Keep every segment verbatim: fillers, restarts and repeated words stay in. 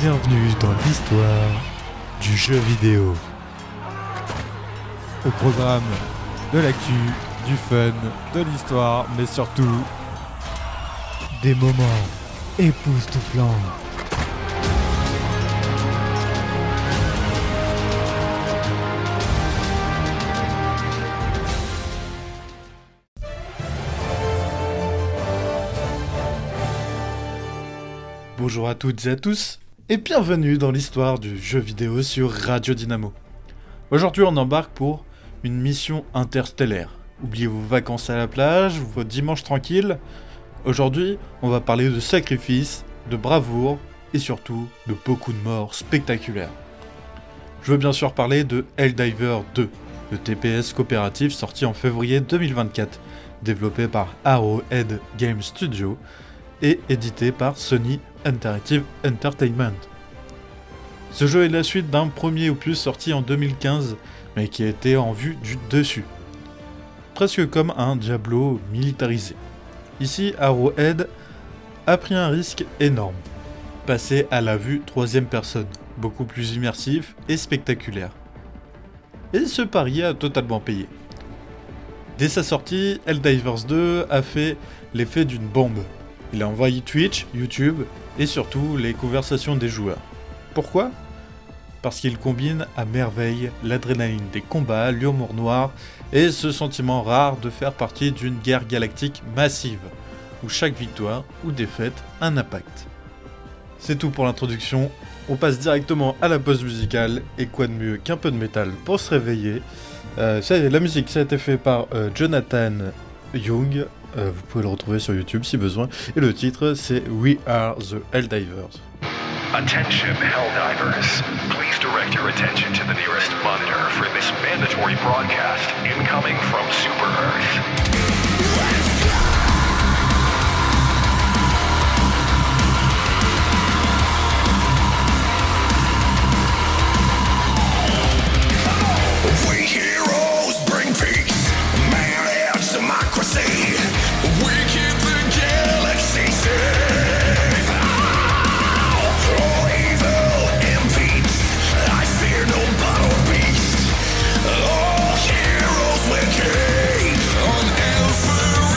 Bienvenue dans l'histoire du jeu vidéo. Au programme de l'actu, du fun, de l'histoire, mais surtout des moments époustouflants. Bonjour à toutes et à tous, et bienvenue dans l'histoire du jeu vidéo sur Radio Dynamo. Aujourd'hui on embarque pour une mission interstellaire. Oubliez vos vacances à la plage, vos dimanches tranquilles. Aujourd'hui on va parler de sacrifice, de bravoure, et surtout de beaucoup de morts spectaculaires. Je veux bien sûr parler de Helldivers deux, le T P S coopératif sorti en février deux mille vingt-quatre, développé par Arrowhead Game Studio, et édité par Sony Interactive Entertainment. Ce jeu est la suite d'un premier opus sorti en deux mille quinze, mais qui a été en vue du dessus. Presque comme un Diablo militarisé. Ici, Arrowhead a pris un risque énorme. Passer à la vue troisième personne, beaucoup plus immersif et spectaculaire. Et ce pari a totalement payé. Dès sa sortie, Helldivers deux a fait l'effet d'une bombe. Il a envahi Twitch, YouTube et surtout les conversations des joueurs. Pourquoi ? Parce qu'il combine à merveille l'adrénaline des combats, l'humour noir et ce sentiment rare de faire partie d'une guerre galactique massive, où chaque victoire ou défaite a un impact. C'est tout pour l'introduction, on passe directement à la pause musicale, et quoi de mieux qu'un peu de métal pour se réveiller. Euh, ça, la musique ça a été fait par euh, Jonathan Young. Euh, vous pouvez le retrouver sur YouTube si besoin. Et le titre, c'est We Are the Helldivers. Attention, Helldivers. Please direct your attention to the nearest monitor for this mandatory broadcast incoming from Super Earth. Heroes with capes on Elfer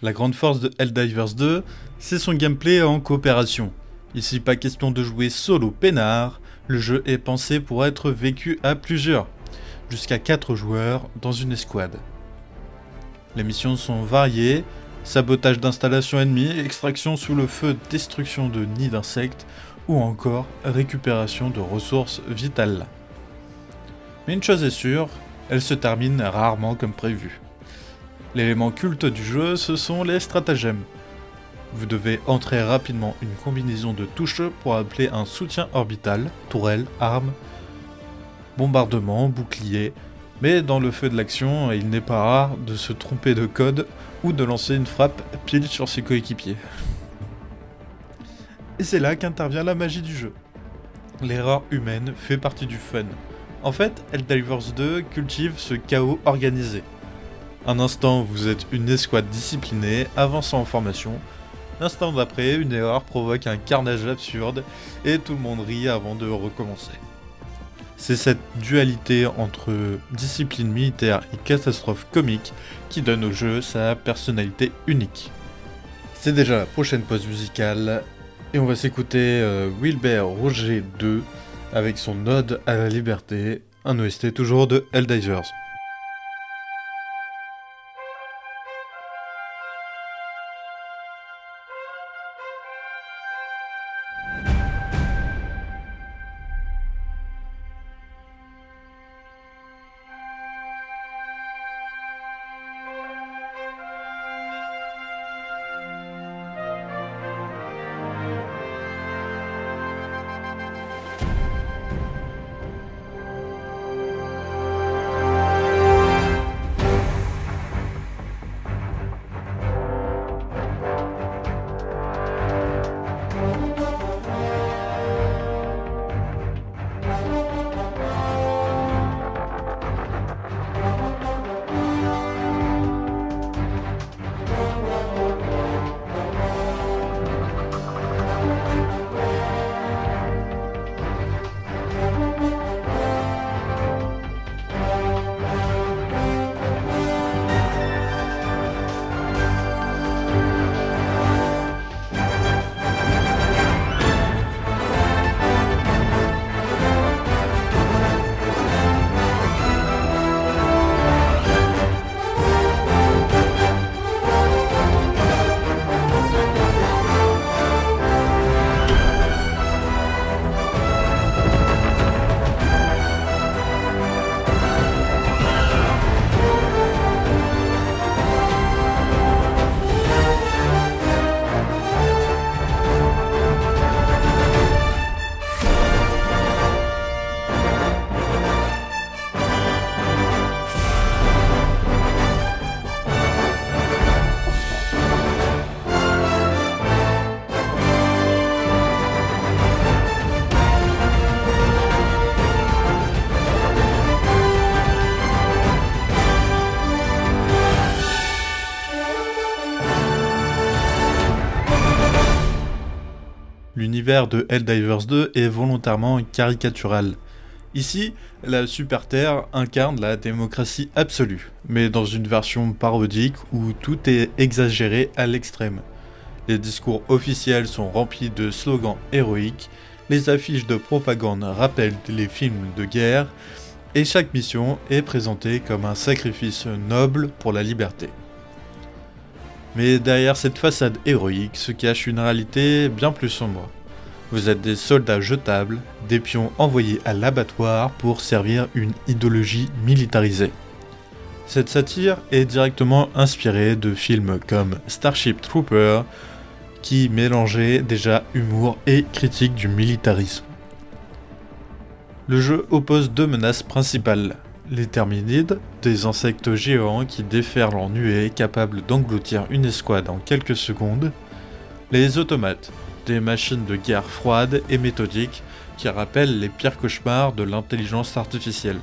La grande force de Helldivers deux, c'est son gameplay en coopération. Ici pas question de jouer solo peinard, le jeu est pensé pour être vécu à plusieurs, jusqu'à quatre joueurs dans une escouade. Les missions sont variées, sabotage d'installations ennemies, extraction sous le feu, destruction de nids d'insectes, ou encore récupération de ressources vitales. Mais une chose est sûre, elle se termine rarement comme prévu. L'élément culte du jeu, ce sont les stratagèmes. Vous devez entrer rapidement une combinaison de touches pour appeler un soutien orbital, tourelle, arme, bombardement, bouclier, mais dans le feu de l'action, il n'est pas rare de se tromper de code ou de lancer une frappe pile sur ses coéquipiers. Et c'est là qu'intervient la magie du jeu. L'erreur humaine fait partie du fun. En fait, Helldivers deux cultive ce chaos organisé. Un instant, vous êtes une escouade disciplinée, avançant en formation. L'instant d'après, une erreur provoque un carnage absurde et tout le monde rit avant de recommencer. C'est cette dualité entre discipline militaire et catastrophe comique qui donne au jeu sa personnalité unique. C'est déjà la prochaine pause musicale et on va s'écouter euh, Wilbert Roger deux avec son ode à la liberté, un O S T toujours de Helldivers. L'univers de Helldivers deux est volontairement caricatural. Ici, la Super Terre incarne la démocratie absolue, mais dans une version parodique où tout est exagéré à l'extrême. Les discours officiels sont remplis de slogans héroïques, les affiches de propagande rappellent les films de guerre, et chaque mission est présentée comme un sacrifice noble pour la liberté. Mais derrière cette façade héroïque se cache une réalité bien plus sombre. Vous êtes des soldats jetables, des pions envoyés à l'abattoir pour servir une idéologie militarisée. Cette satire est directement inspirée de films comme Starship Troopers, qui mélangeaient déjà humour et critique du militarisme. Le jeu oppose deux menaces principales. Les terminides, des insectes géants qui déferlent en nuée capables d'engloutir une escouade en quelques secondes. Les automates, des machines de guerre froides et méthodiques qui rappellent les pires cauchemars de l'intelligence artificielle.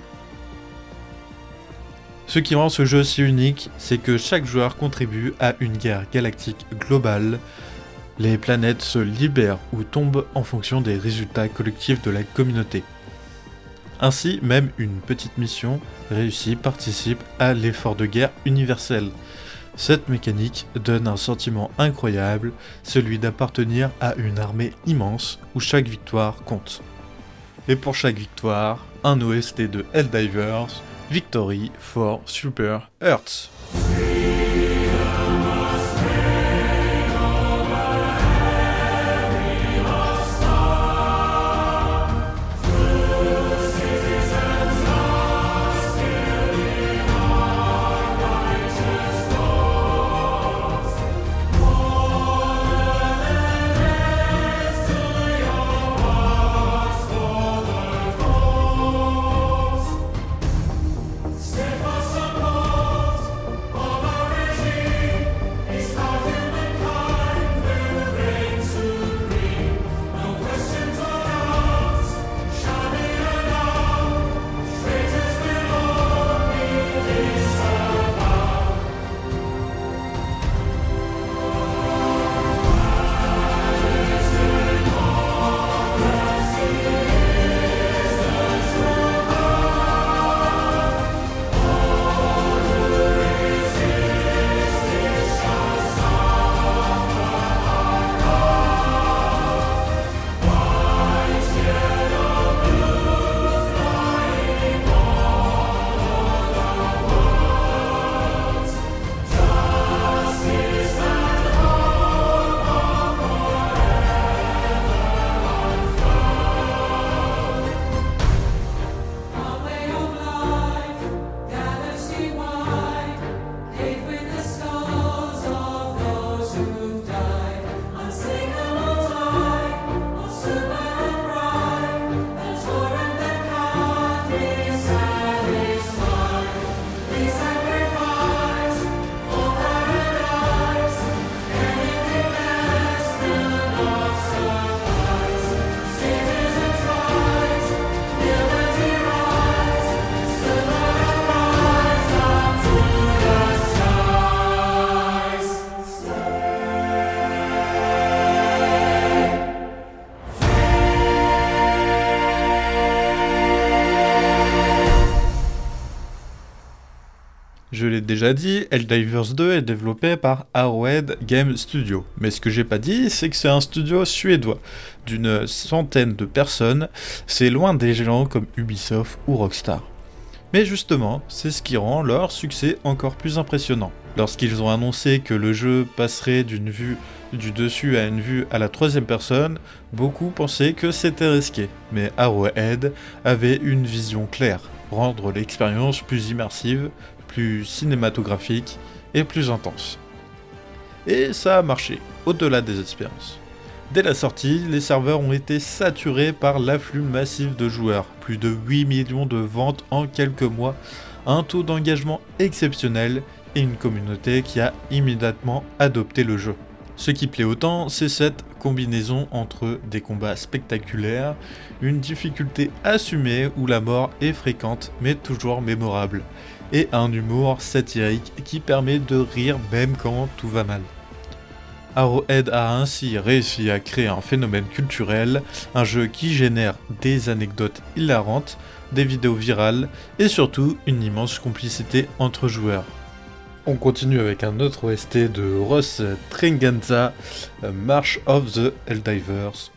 Ce qui rend ce jeu si unique, c'est que chaque joueur contribue à une guerre galactique globale. Les planètes se libèrent ou tombent en fonction des résultats collectifs de la communauté. Ainsi, même une petite mission réussie participe à l'effort de guerre universel. Cette mécanique donne un sentiment incroyable, celui d'appartenir à une armée immense où chaque victoire compte. Et pour chaque victoire, un O S T de Helldivers, Victory for Super Earth. Je l'ai déjà dit, Helldivers deux est développé par Arrowhead Game Studio. Mais ce que j'ai pas dit, c'est que c'est un studio suédois d'une centaine de personnes. C'est loin des géants comme Ubisoft ou Rockstar. Mais justement, c'est ce qui rend leur succès encore plus impressionnant. Lorsqu'ils ont annoncé que le jeu passerait d'une vue du dessus à une vue à la troisième personne, beaucoup pensaient que c'était risqué. Mais Arrowhead avait une vision claire, rendre l'expérience plus immersive, plus cinématographique et plus intense. Et ça a marché, au-delà des espérances. Dès la sortie, les serveurs ont été saturés par l'afflux massif de joueurs, plus de huit millions de ventes en quelques mois, un taux d'engagement exceptionnel et une communauté qui a immédiatement adopté le jeu. Ce qui plaît autant, c'est cette combinaison entre des combats spectaculaires, une difficulté assumée où la mort est fréquente mais toujours mémorable, et un humour satirique qui permet de rire même quand tout va mal. Arrowhead a ainsi réussi à créer un phénomène culturel, un jeu qui génère des anecdotes hilarantes, des vidéos virales et surtout une immense complicité entre joueurs. On continue avec un autre O S T de Ross Trengenza, March of the Helldivers.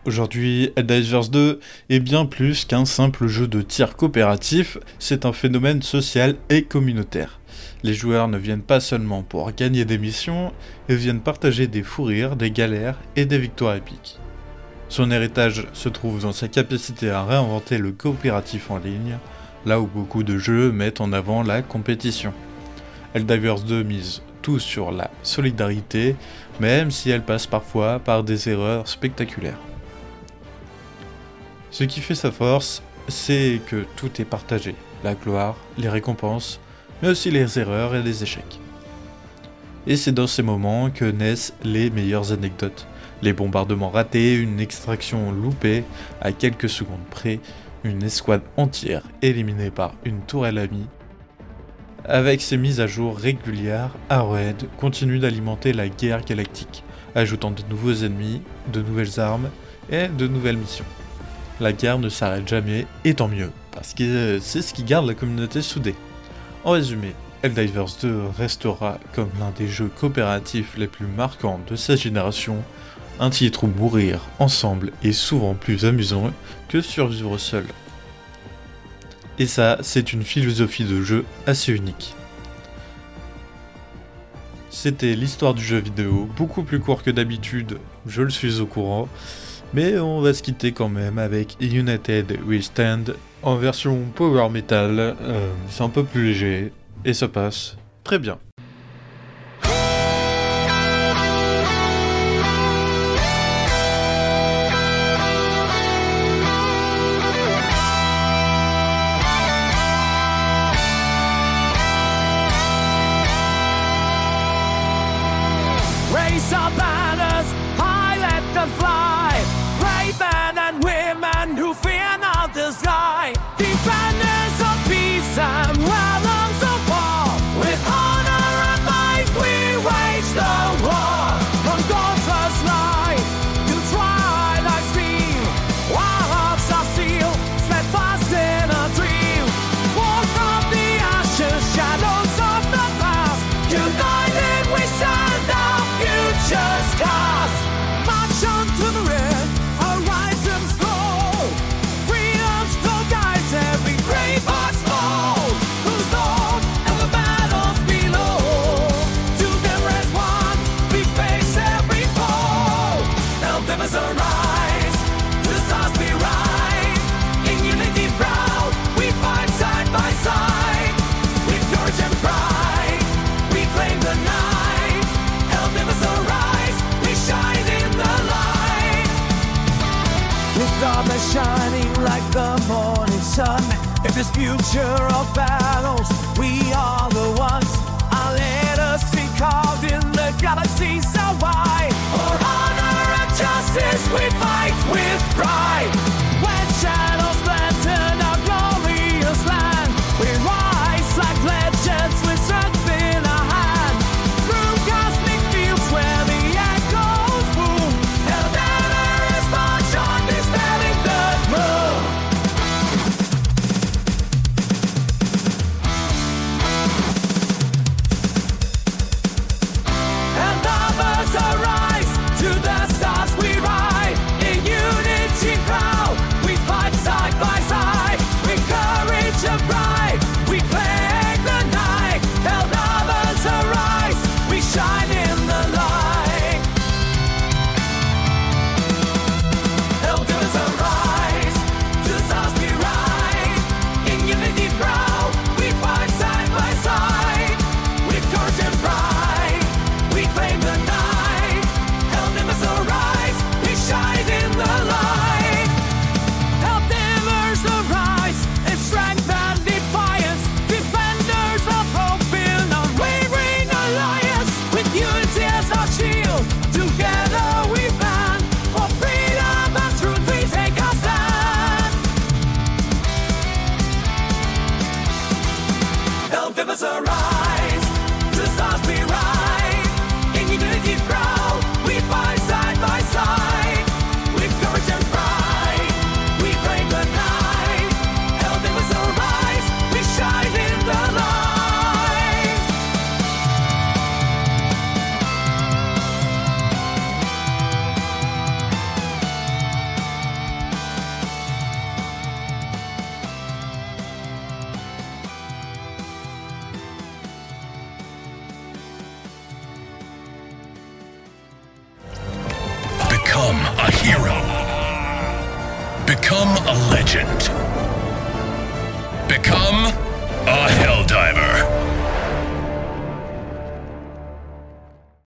Aujourd'hui, Helldivers deux est bien plus qu'un simple jeu de tir coopératif, c'est un phénomène social et communautaire. Les joueurs ne viennent pas seulement pour gagner des missions, ils viennent partager des fous rires, des galères et des victoires épiques. Son héritage se trouve dans sa capacité à réinventer le coopératif en ligne, là où beaucoup de jeux mettent en avant la compétition. Helldivers deux mise tout sur la solidarité, même si elle passe parfois par des erreurs spectaculaires. Ce qui fait sa force, c'est que tout est partagé, la gloire, les récompenses, mais aussi les erreurs et les échecs. Et c'est dans ces moments que naissent les meilleures anecdotes. Les bombardements ratés, une extraction loupée, à quelques secondes près, une escouade entière éliminée par une tourelle amie. Avec ses mises à jour régulières, Arrowhead continue d'alimenter la guerre galactique, ajoutant de nouveaux ennemis, de nouvelles armes et de nouvelles missions. La guerre ne s'arrête jamais, et tant mieux, parce que c'est ce qui garde la communauté soudée. En résumé, Helldivers deux restera comme l'un des jeux coopératifs les plus marquants de sa génération, un titre où mourir ensemble est souvent plus amusant que survivre seul. Et ça, c'est une philosophie de jeu assez unique. C'était l'histoire du jeu vidéo, beaucoup plus court que d'habitude, je le suis au courant, mais on va se quitter quand même avec United We Stand en version power metal, euh, c'est un peu plus léger, et ça passe très bien. Raise our banners, high let them fly. Brave men and women who fear not the sky. Defenders of peace and realms of war. With honor and might we wage the war. From dawn's first light to twilight's stream. Our hearts are sealed, steadfast in a dream. Born from the ashes, shadows of the past. United we stand up. Just cast, march on to the red, horizons glow. Freedom's still guides every brave heart's fall. Who's Lord and the battles below? Together as one, we face every foe. Now Helldivers arise, to the stars we ride. In unity proud, we fight side by side. With courage and pride, we claim the night. Helldivers arise, we shine in the light. With darkness shining like the morning sun. In this future of battles, we are the ones. Our letters be carved in the galaxy so wide. For honor and justice, we fight with pride. When shadows lengthen our glorious land, we rise like legends with strength in our hand. Through cosmic fields where the echoes boom, Helldivers march on, dispelling the gloom. Helldivers arise, to the stars we ride. In unity proud, a hero. Become a legend. Become a Helldiver.